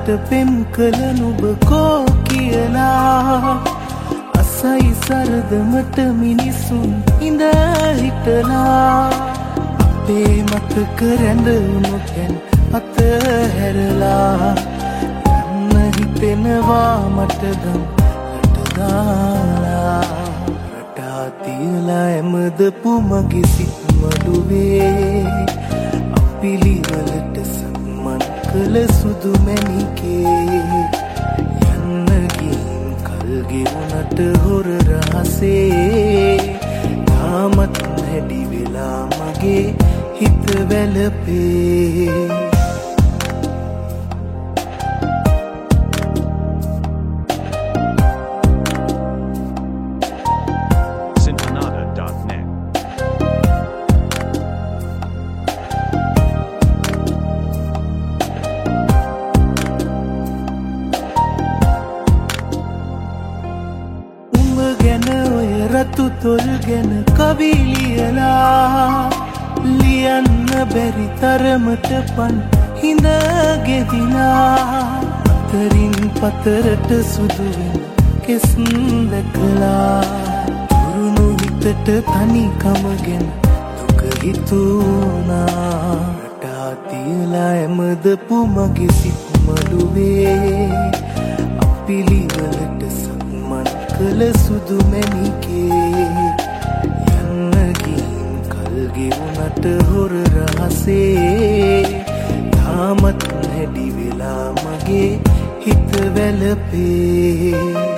පෙම් කළ නුඹ කෝ කියලා අසයි සරදමට මිනිසුන් ඉඳ හිටලා අපේ මතක රැඳුණුකැන් අතහැරලා යන්න හිතෙනවා මට ගම් රටදාලා රටා තියලා ඇමදපු මගේ සිත් මඩුවේ අපිලිවලට සම්මන් කළ සුදු මැණිකේ යන්න ගින් කල් ගෙවුනට හොර රහසේ තාමත් හැඩි වෙලා මගේ හිත වැළපේ රතු තොල් ගැන කවි ලියලා ලියන්න බැරි තරමට පන් හිඳ ගෙදිලා අතරින් පතරට සුදු වෙන කෙස් දැකලා තුරුණු හිතට තනිකම ගැන දුක හිතුණා රටා තියලා ඇමදපු මගේ සිත් මඩුවේ අපිලිවලට කළ සුදු මැණිකේ යන්න ගින් කල් ගෙවුනට හොර රහසේ තාමත් හැඩි වෙලා මගේ හිත වැළපේ